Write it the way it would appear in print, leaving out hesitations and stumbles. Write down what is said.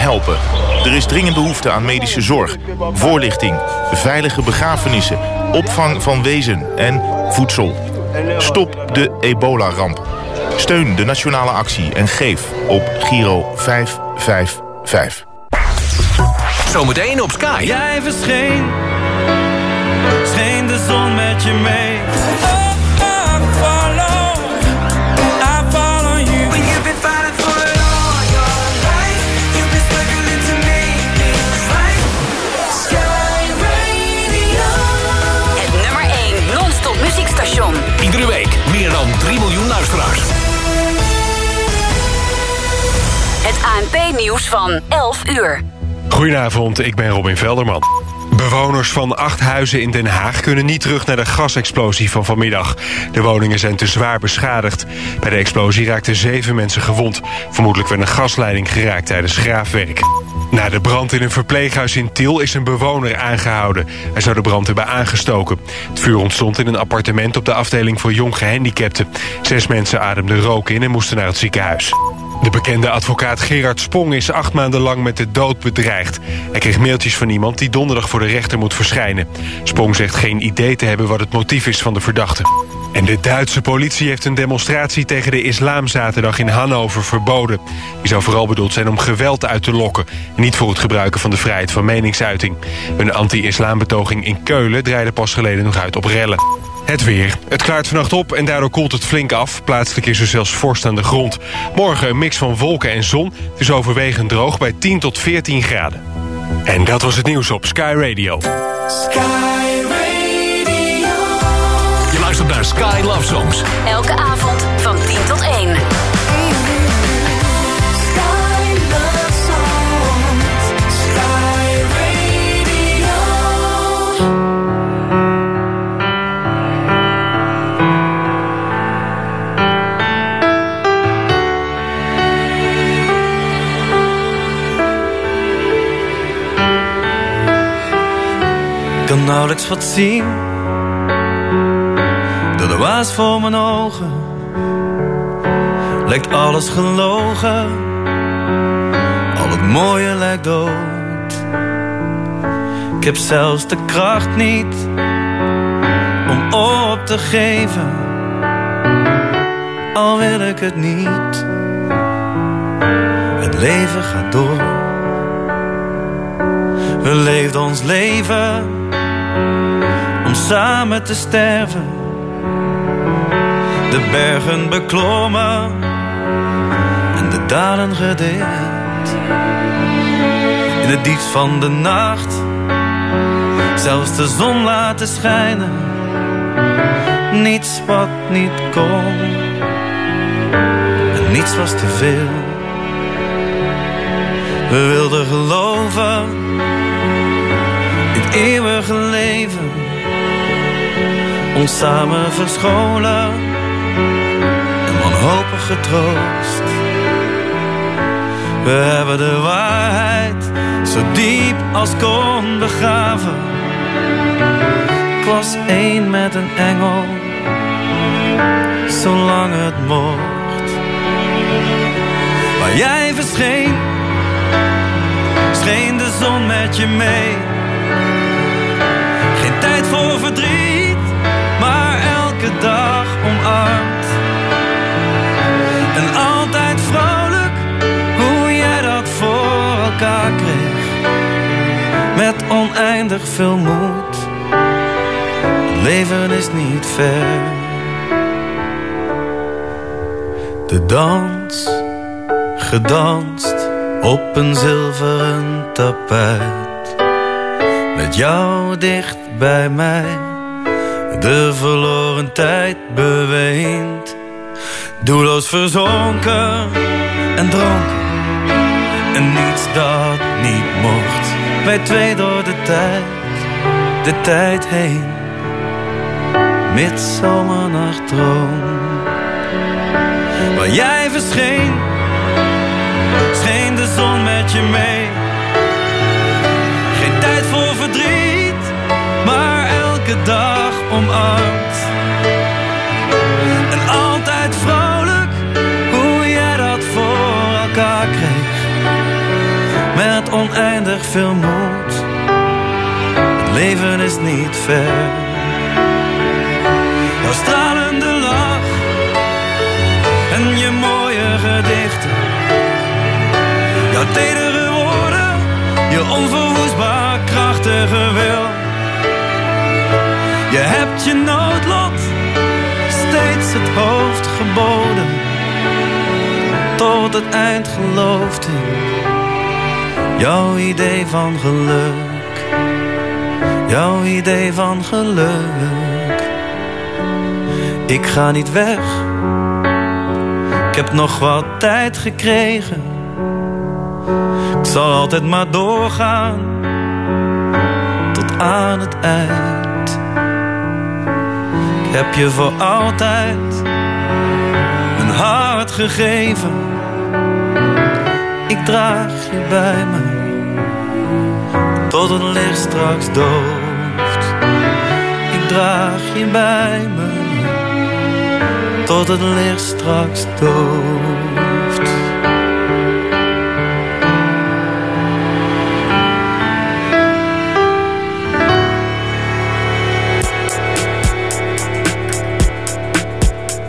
helpen. Er is dringend behoefte aan medische zorg, voorlichting, veilige begrafenissen, opvang van wezen en voedsel. Stop de ebola-ramp. Steun de nationale actie en geef op Giro 555. Zometeen op Sky. Jij verscheen, scheen de zon met je mee. Iedere week meer dan 3 miljoen luisteraars. Het ANP-nieuws van 11 uur. Goedenavond, ik ben Robin Velderman. Bewoners van 8 huizen in Den Haag kunnen niet terug naar de gasexplosie van vanmiddag. De woningen zijn te zwaar beschadigd. Bij de explosie raakten 7 mensen gewond. Vermoedelijk werd een gasleiding geraakt tijdens graafwerk. Na de brand in een verpleeghuis in Tiel is een bewoner aangehouden. Hij zou de brand hebben aangestoken. Het vuur ontstond in een appartement op de afdeling voor jong gehandicapten. 6 mensen ademden rook in en moesten naar het ziekenhuis. De bekende advocaat Gerard Spong is 8 maanden lang met de dood bedreigd. Hij kreeg mailtjes van iemand die donderdag voor de rechter moet verschijnen. Spong zegt geen idee te hebben wat het motief is van de verdachte. En de Duitse politie heeft een demonstratie tegen de islam zaterdag in Hannover verboden. Die zou vooral bedoeld zijn om geweld uit te lokken, en niet voor het gebruiken van de vrijheid van meningsuiting. Een anti-islambetoging in Keulen draaide pas geleden nog uit op rellen. Het weer. Het klaart vannacht op en daardoor koelt het flink af. Plaatselijk is er zelfs vorst aan de grond. Morgen een mix van wolken en zon. Het is overwegend droog bij 10 tot 14 graden. En dat was het nieuws op Sky Radio. Sky Radio. Je luistert naar Sky Love Songs. Elke avond van 10 tot 1. Ik kan nauwelijks wat zien door de waas voor mijn ogen. Lijkt alles gelogen, al het mooie lijkt dood. Ik heb zelfs de kracht niet om op te geven, al wil ik het niet. Het leven gaat door. We leefden ons leven om samen te sterven. De bergen beklommen en de dalen gedeeld. In het diepst van de nacht zelfs de zon laten schijnen. Niets wat niet kon en niets was te veel. We wilden geloven in het eeuwige leven, ons samen verscholen en wanhopig getroost. We hebben de waarheid zo diep als kon begraven. Ik was één met een engel, zolang het mocht. Waar jij verscheen, scheen de zon met je mee. Geen tijd voor verdriet, maar elke dag omarmd. En altijd vrolijk, hoe jij dat voor elkaar kreeg. Met oneindig veel moed. Het leven is niet ver. De dans, gedanst op een zilveren tapijt. Met jou dicht bij mij, de verloren tijd beweend. Doelloos verzonken en dronken, en niets dat niet mocht. Wij twee door de tijd heen. Midzomernachtdroom. Waar jij verscheen, scheen de zon met je mee. Geen tijd voor verdriet, maar elke dag omarmd. En altijd vrolijk, hoe jij dat voor elkaar kreeg. oneindig veel moed. Het leven is niet ver. Jouw stralende lach en je mooie gedichten. Jouw tedere woorden, je onverwoestbaar krachtige wil. Je hebt je noodlot steeds het hoofd geboden. Tot het eind geloofde jouw idee van geluk. Jouw idee van geluk. Ik ga niet weg. Ik heb nog wat tijd gekregen. Ik zal altijd maar doorgaan tot aan het eind. Ik heb je voor altijd mijn hart gegeven. Ik draag je bij me tot het licht straks dooft. Ik draag je bij me tot het licht straks dooft.